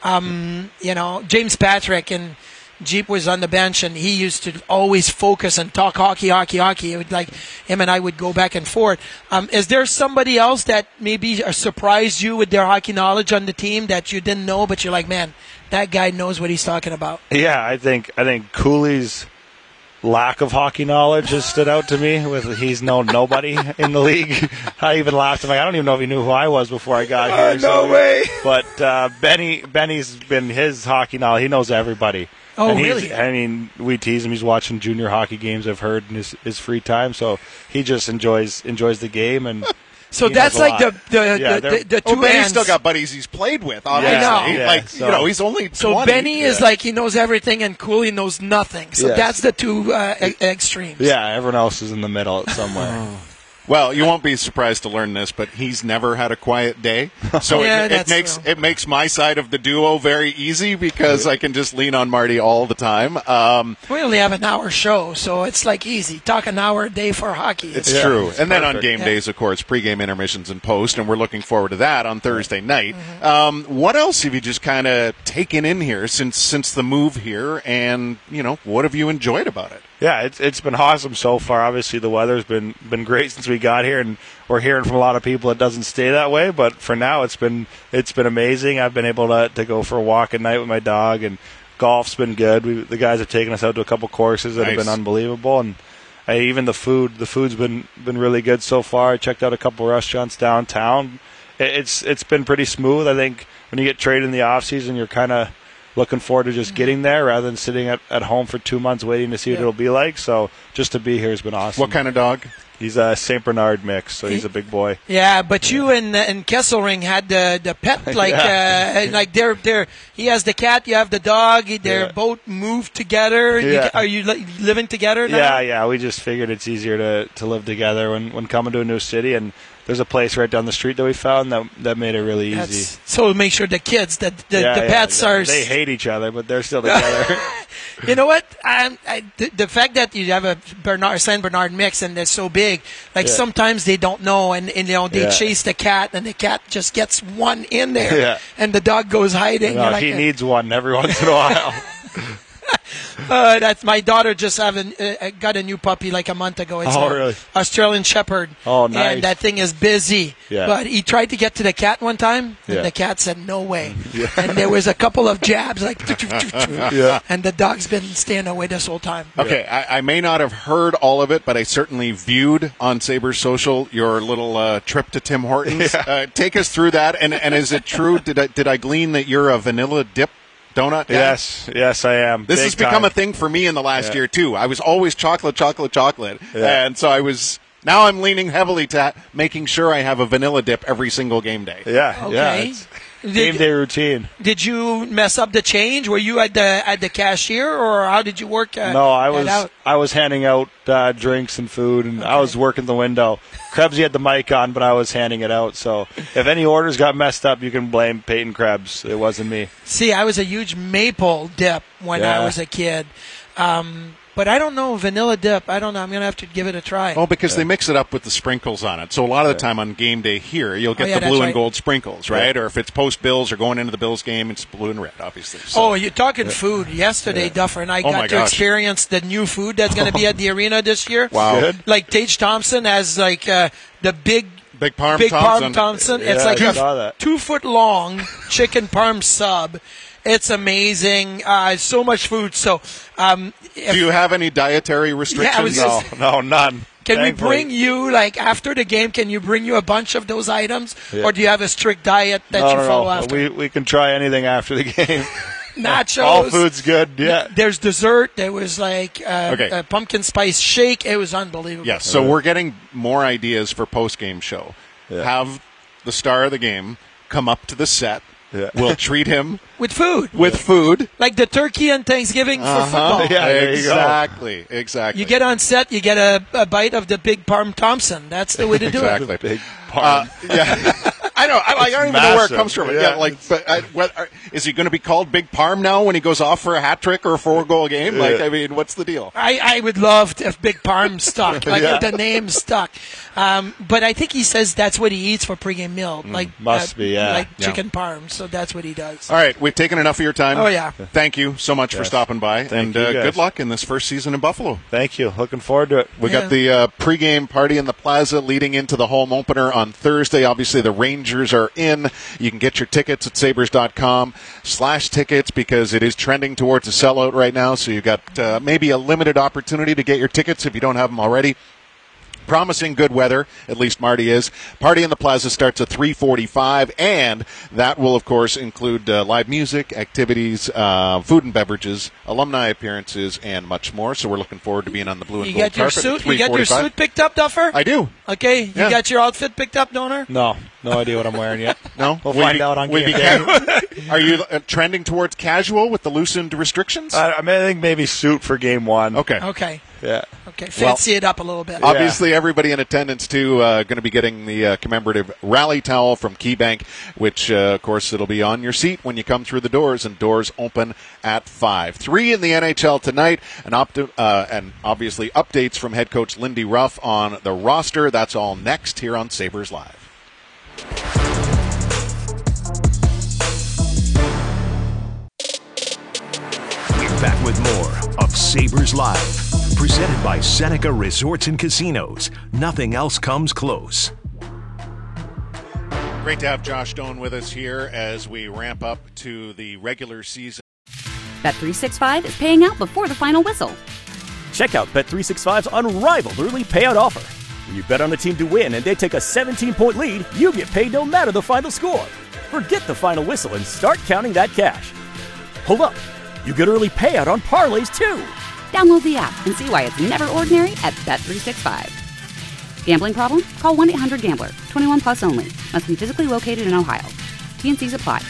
James Patrick and Jeep was on the bench, and he used to always focus and talk hockey. It would him and I would go back and forth. Is there somebody else that maybe surprised you with their hockey knowledge on the team that you didn't know, but you're like, man, that guy knows what he's talking about? Yeah, I think Cooley's lack of hockey knowledge has stood out to me. He's known nobody in the league. I even laughed. I don't even know if he knew who I was before I got here. No way. But Benny's been his hockey knowledge. He knows everybody. Oh, and really? We tease him. He's watching junior hockey games, I've heard, in his free time. So he just enjoys the game. And so that's like the two Benny's ends. Still got buddies he's played with, obviously. I know. He's only 20. So Benny is he knows everything, and Cooley knows nothing. So that's the two extremes. Yeah, everyone else is in the middle somewhere. Well, you won't be surprised to learn this, but he's never had a quiet day. So it makes my side of the duo very easy because I can just lean on Marty all the time. We only have an hour show, so it's easy. Talk an hour a day for hockey. It's true. And then on game days, of course, pregame intermissions and post, and we're looking forward to that on Thursday night. What else have you just kind of taken in here since the move here, and what have you enjoyed about it? Yeah, it's been awesome so far. Obviously, the weather's been great since we got here, and we're hearing from a lot of people it doesn't stay that way. But for now, it's been amazing. I've been able to go for a walk at night with my dog, and golf's been good. The guys have taken us out to a couple courses that have been unbelievable, and even the food's been really good so far. I checked out a couple restaurants downtown. It's been pretty smooth. I think when you get traded in the off season, you're kind of looking forward to just getting there rather than sitting at home for 2 months waiting to see what it'll be like. So just to be here has been awesome. What kind of dog? He's a St. Bernard mix, so he's a big boy. Yeah, but you and Kesselring had the pet, they're he has the cat, you have the dog, they're both moved together. Are you living together now? Yeah, we just figured it's easier to live together when coming to a new city, and there's a place right down the street that we found that made it really easy. So make sure the kids, the pets are... They hate each other, but they're still together. You know what? The fact that you have a Saint Bernard mix and they're so big, sometimes they don't know, and they chase the cat, and the cat just gets one in there, and the dog goes hiding. No, he needs one every once in a while. That's my daughter just got a new puppy a month ago. It's really? Australian Shepherd. Oh, nice. And that thing is busy. Yeah. But he tried to get to the cat one time, and the cat said, no way. And there was a couple of jabs, and the dog's been staying away this whole time. Okay, I may not have heard all of it, but I certainly viewed on Sabres Social your little trip to Tim Hortons. Take us through that, and is it true, did I glean that you're a vanilla dip Donut guy? Yes, I am. This has become a thing for me in the last year, too. I was always chocolate. Yeah. And so now I'm leaning heavily to making sure I have a vanilla dip every single game day. Yeah, Okay. yeah. Game day routine. Did you mess up the change? Were you at the cashier, or how did you work? No, I was handing out drinks and food, and I was working the window. Krebsy had the mic on, but I was handing it out. So if any orders got messed up, you can blame Peyton Krebs. It wasn't me. See, I was a huge maple dip when I was a kid. But I don't know, vanilla dip. I don't know. I'm going to have to give it a try. Oh, because they mix it up with the sprinkles on it. So a lot of the time on game day here, you'll get the blue and gold sprinkles, right? Or if it's post-Bills or going into the Bills game, it's blue and red, obviously. So. Oh, you're talking food. Yesterday, Duffer and I got to experience the new food that's going to be at the arena this year. Wow. Good. Like Tage Thompson has like the big Parm Thompson. Yeah, it's like a 2 foot long chicken parm sub. It's amazing. So much food. So, do you have any dietary restrictions? No, none. Can we bring you, like, after the game, can you bring you a bunch of those items? Yeah. Or do you have a strict diet that you follow after? We can try anything after the game. Nachos. All food's good, yeah. There's dessert. There was, like, a pumpkin spice shake. It was unbelievable. Yes, so we're getting more ideas for post-game show. Yeah. Have the star of the game come up to the set. Yeah. We'll treat him with food. Like the turkey on Thanksgiving for football. Yeah, exactly. You get on set, you get a bite of the Big Parm Thompson. That's the way to do it. Big Parm. I know. I don't even know where it comes from. Yeah, is he going to be called Big Parm now when he goes off for a hat trick or a 4-goal game? Like, I mean, what's the deal? I would love to if Big Parm stuck, if the name stuck. But I think he says that's what he eats for pregame meal, must be, like chicken parm. So that's what he does. All right, we've taken enough of your time. Oh yeah. Thank you so much for stopping by, and good luck in this first season in Buffalo. Thank you. Looking forward to it. We got the pregame party in the Plaza leading into the home opener on Thursday. Obviously, the Rangers are in. You can get your tickets at sabres.com/tickets because it is trending towards a sellout right now. So you've got maybe a limited opportunity to get your tickets if you don't have them already. Promising good weather, at least Marty is. Party in the Plaza starts at 3:45, and that will, of course, include live music, activities, food and beverages, alumni appearances, and much more. So we're looking forward to being on the blue and gold carpet. You got your suit picked up, Duffer? I do. Okay, you got your outfit picked up, Donor? No idea what I'm wearing yet. No? We'll find out on game day. Are you trending towards casual with the loosened restrictions? I think maybe suit for game one. Okay. Yeah. Okay, fancy it up a little bit. Obviously, everybody in attendance, too, going to be getting the commemorative rally towel from KeyBank, which, of course, it'll be on your seat when you come through the doors, and doors open at 5. 3 in the NHL tonight, and obviously updates from head coach Lindy Ruff on the roster. That's all next here on Sabres Live. We're back with more of Sabres Live. Presented by Seneca Resorts and Casinos. Nothing else comes close. Great to have Josh Doan with us here as we ramp up to the regular season. Bet365 is paying out before the final whistle. Check out Bet365's unrivaled early payout offer. When you bet on a team to win and they take a 17-point lead, you get paid no matter the final score. Forget the final whistle and start counting that cash. Hold up. You get early payout on parlays, too. Download the app and see why it's never ordinary at Bet365. Gambling problem? Call 1-800-GAMBLER. 21 plus only. Must be physically located in Ohio. T&Cs apply.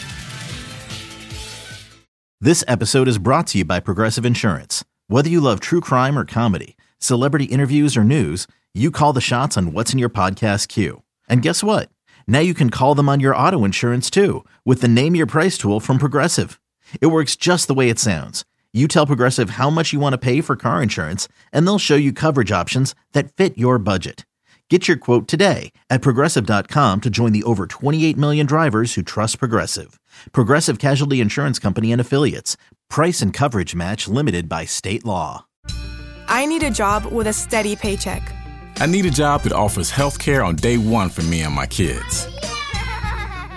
This episode is brought to you by Progressive Insurance. Whether you love true crime or comedy, celebrity interviews or news, you call the shots on what's in your podcast queue. And guess what? Now you can call them on your auto insurance too with the Name Your Price tool from Progressive. It works just the way it sounds. You tell Progressive how much you want to pay for car insurance, and they'll show you coverage options that fit your budget. Get your quote today at Progressive.com to join the over 28 million drivers who trust Progressive. Progressive Casualty Insurance Company and Affiliates. Price and coverage match limited by state law. I need a job with a steady paycheck. I need a job that offers health care on day one for me and my kids.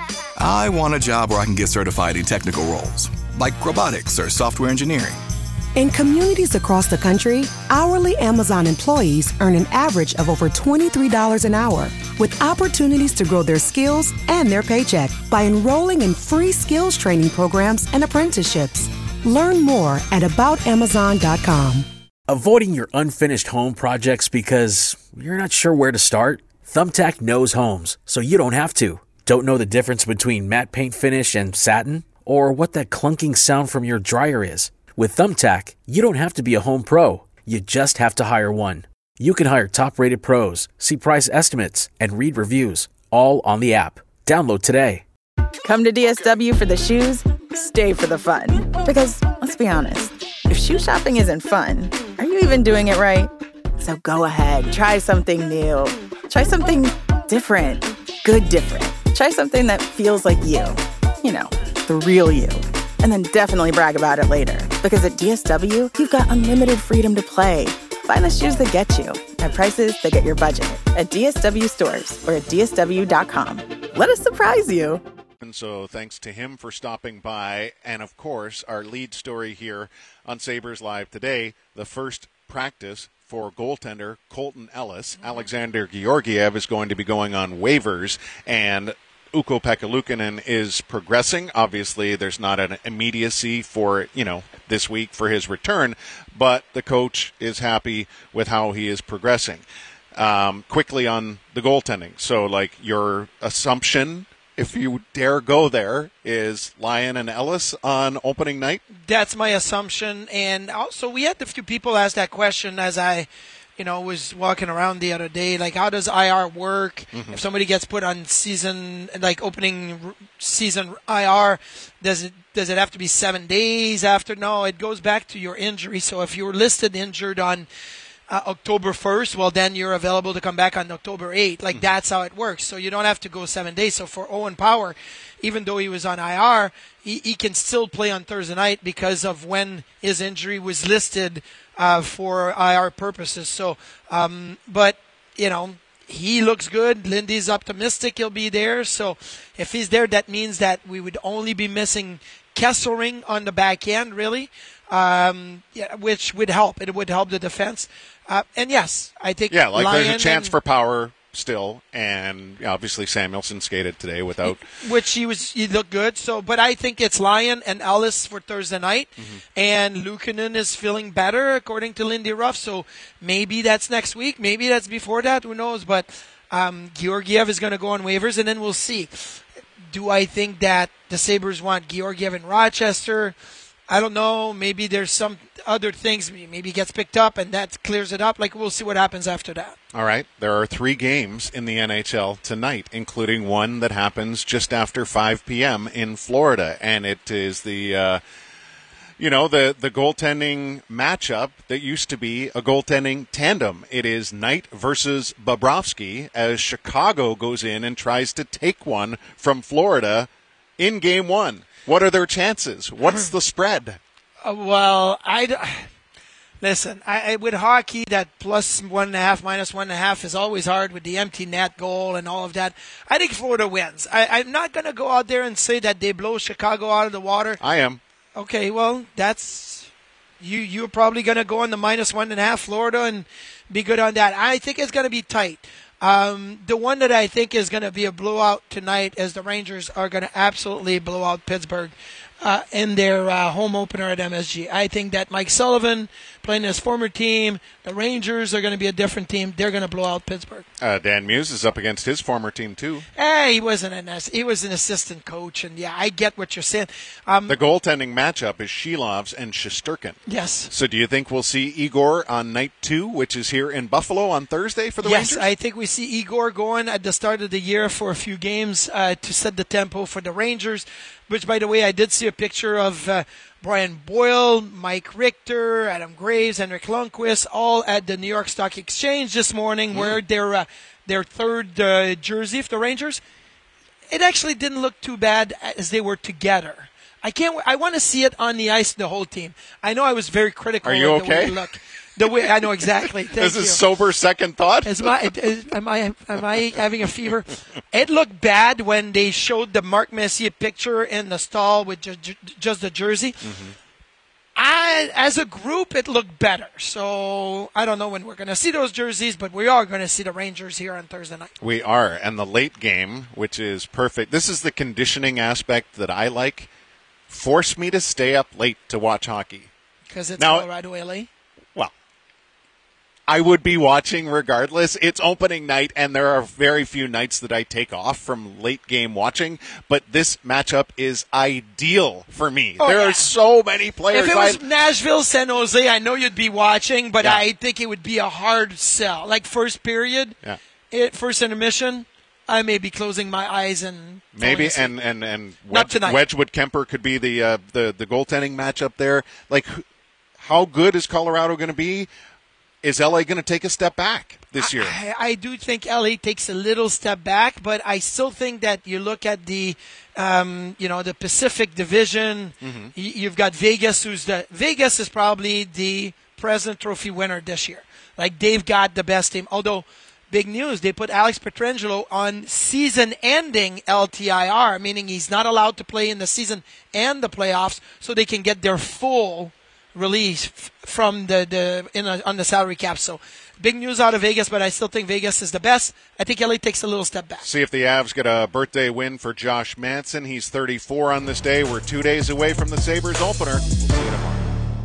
I want a job where I can get certified in technical roles, like robotics or software engineering. In communities across the country, hourly Amazon employees earn an average of over $23 an hour, with opportunities to grow their skills and their paycheck by enrolling in free skills training programs and apprenticeships. Learn more at aboutamazon.com. Avoiding your unfinished home projects because you're not sure where to start? Thumbtack knows homes, so you don't have to. Don't know the difference between matte paint finish and satin? Or what that clunking sound from your dryer is? With Thumbtack, you don't have to be a home pro. You just have to hire one. You can hire top-rated pros, see price estimates, and read reviews, all on the app. Download today. Come to DSW for the shoes, stay for the fun. Because, let's be honest, if shoe shopping isn't fun, are you even doing it right? So go ahead, try something new. Try something different. Good different. Try something that feels like you. You know, the real you. And then definitely brag about it later. Because at DSW, you've got unlimited freedom to play. Find the shoes that get you at prices that get your budget at DSW stores or at DSW.com. Let us surprise you. And so thanks to him for stopping by. And, of course, our lead story here on Sabres Live today, the first practice for goaltender Colton Ellis. Alexander Georgiev is going to be going on waivers, and Ukko-Pekka Luukkonen is progressing. Obviously, there's not an immediacy for, this week for his return, but the coach is happy with how he is progressing. Quickly on the goaltending. So, your assumption, if you dare go there, is Lyon and Ellis on opening night? That's my assumption. And also, we had a few people ask that question as I was walking around the other day, how does IR work? Mm-hmm. If somebody gets put on opening season IR, does it have to be 7 days after? No, it goes back to your injury. So if you were listed injured on October 1st, well, then you're available to come back on October 8th. Mm-hmm. That's how it works. So you don't have to go 7 days. So for Owen Power, even though he was on IR, he can still play on Thursday night because of when his injury was listed for IR purposes. So, but, he looks good. Lindy's optimistic he'll be there. So if he's there, that means that we would only be missing Kesselring on the back end, really, which would help. It would help the defense. And yes, I think there's a chance for Power still, and obviously Samuelsson skated today without, which he looked good. So, but I think it's Lyon and Ellis for Thursday night, and Luukkonen is feeling better according to Lindy Ruff. So maybe that's next week, maybe that's before that, who knows? But Georgiev is going to go on waivers, and then we'll see. Do I think that the Sabres want Georgiev in Rochester? I don't know. Maybe there's some other things. Maybe he gets picked up and that clears it up. We'll see what happens after that. All right. There are 3 games in the NHL tonight, including one that happens just after 5 p.m. in Florida. And it is the goaltending matchup that used to be a goaltending tandem. It is Knight versus Bobrovsky as Chicago goes in and tries to take one from Florida in Game 1. What are their chances? What's the spread? Listen, with hockey, that plus 1.5, minus 1.5 is always hard with the empty net goal and all of that. I think Florida wins. I'm not going to go out there and say that they blow Chicago out of the water. I am. Okay, well, that's you're probably going to go on the minus 1.5 Florida and be good on that. I think it's going to be tight. The one that I think is going to be a blowout tonight is the Rangers are going to absolutely blow out Pittsburgh in their home opener at MSG. I think that Mike Sullivan playing his former team, the Rangers are going to be a different team. They're going to blow out Pittsburgh. Dan Muse is up against his former team too. He was an assistant coach, and I get what you're saying. The goaltending matchup is Shilovs and Shesterkin. Yes. So do you think we'll see Igor on night 2, which is here in Buffalo on Thursday for the Rangers? Yes, I think we see Igor going at the start of the year for a few games to set the tempo for the Rangers, which, by the way, I did see a picture of Brian Boyle, Mike Richter, Adam Graves, Henrik Lundqvist, all at the New York Stock Exchange this morning, where their third jersey for the Rangers. It actually didn't look too bad as they were together. I want to see it on the ice, the whole team. I know I was very critical. Are you of okay? the way it looked. The way I know exactly. This is sober second thought. Am I having a fever? It looked bad when they showed the Mark Messier picture in the stall with just the jersey. Mm-hmm. as a group, it looked better. So I don't know when we're going to see those jerseys, but we are going to see the Rangers here on Thursday night. We are. And the late game, which is perfect. This is the conditioning aspect that I like. Force me to stay up late to watch hockey. Because it's Colorado LA? Well, I would be watching regardless. It's opening night, and there are very few nights that I take off from late game watching, but this matchup is ideal for me. There are so many players. If it was Nashville, San Jose, I know you'd be watching, but I think it would be a hard sell. Like first period, first intermission, I may be closing my eyes and maybe and Wedgwood Kemper could be the goaltending matchup there. Like, how good is Colorado going to be? Is LA going to take a step back this year? I do think LA takes a little step back, but I still think that you look at the, the Pacific Division. Mm-hmm. You've got Vegas, Vegas is probably the President Trophy winner this year. Like, they've got the best team. Although, big news, they put Alex Pietrangelo on season-ending LTIR, meaning he's not allowed to play in the season and the playoffs, so they can get their full release from on the salary cap. So big news out of Vegas, but I still think Vegas is the best. I think LA takes a little step back. See if the Avs get a birthday win for Josh Manson. He's 34 on this day. We're 2 days away from the Sabres opener. We'll see you tomorrow.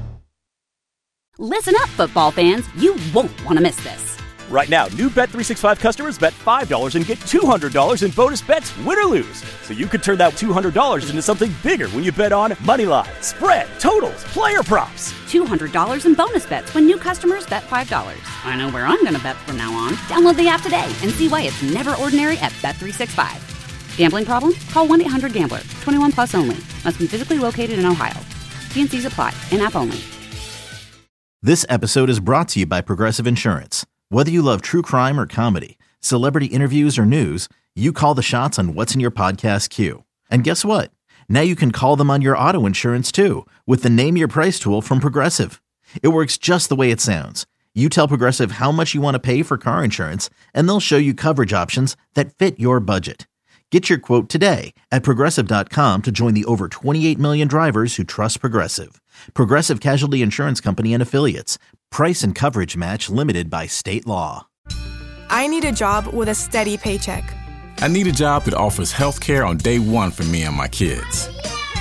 Listen up, football fans. You won't want to miss this. Right now, new Bet365 customers bet $5 and get $200 in bonus bets, win or lose. So you could turn that $200 into something bigger when you bet on moneyline, spread, totals, player props. $200 in bonus bets when new customers bet $5. I know where I'm going to bet from now on. Download the app today and see why it's never ordinary at Bet365. Gambling problem? Call 1-800-GAMBLER. 21 plus only. Must be physically located in Ohio. T&Cs apply. In-app only. This episode is brought to you by Progressive Insurance. Whether you love true crime or comedy, celebrity interviews or news, you call the shots on what's in your podcast queue. And guess what? Now you can call them on your auto insurance too with the Name Your Price tool from Progressive. It works just the way it sounds. You tell Progressive how much you want to pay for car insurance, and they'll show you coverage options that fit your budget. Get your quote today at Progressive.com to join the over 28 million drivers who trust Progressive. Progressive Casualty Insurance Company and Affiliates. Price and coverage match limited by state law. I need a job with a steady paycheck. I need a job that offers health care on day one for me and my kids.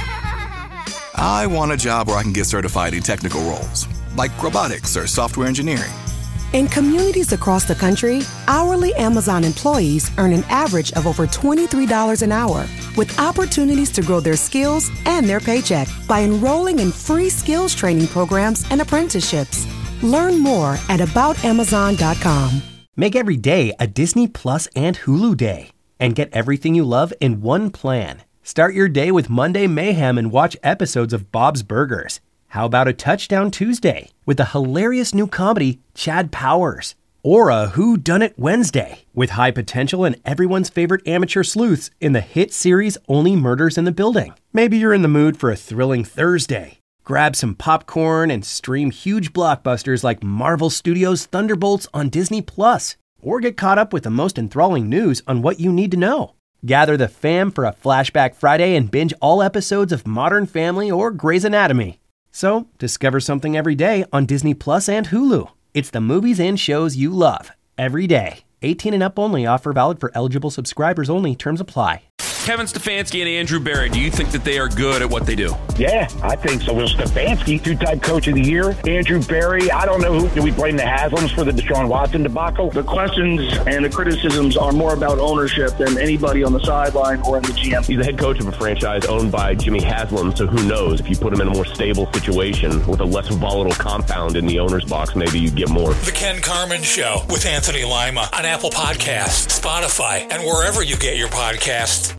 I want a job where I can get certified in technical roles, like robotics or software engineering. In communities across the country, hourly Amazon employees earn an average of over $23 an hour, with opportunities to grow their skills and their paycheck by enrolling in free skills training programs and apprenticeships. Learn more at aboutamazon.com. Make every day a Disney Plus and Hulu day, and get everything you love in one plan. Start your day with Monday Mayhem and watch episodes of Bob's Burgers. How about a Touchdown Tuesday with the hilarious new comedy Chad Powers? Or a Who Done It Wednesday with high potential and everyone's favorite amateur sleuths in the hit series Only Murders in the Building. Maybe you're in the mood for a thrilling Thursday. Grab some popcorn and stream huge blockbusters like Marvel Studios' Thunderbolts on Disney+. Or get caught up with the most enthralling news on what you need to know. Gather the fam for a Flashback Friday and binge all episodes of Modern Family or Grey's Anatomy. So, discover something every day on Disney Plus and Hulu. It's the movies and shows you love, every day. 18 and up only. Offer valid for eligible subscribers only. Terms apply. Kevin Stefanski and Andrew Barry, do you think that they are good at what they do? Yeah, I think so. Well, Stefanski, two-time coach of the year. Andrew Barry, I don't know who. Do we blame the Haslams for the Deshaun Watson debacle? The questions and the criticisms are more about ownership than anybody on the sideline or in the GM. He's the head coach of a franchise owned by Jimmy Haslam, so who knows? If you put him in a more stable situation with a less volatile compound in the owner's box, maybe you'd get more. The Ken Carman Show with Anthony Lima on Apple Podcasts, Spotify, and wherever you get your podcasts.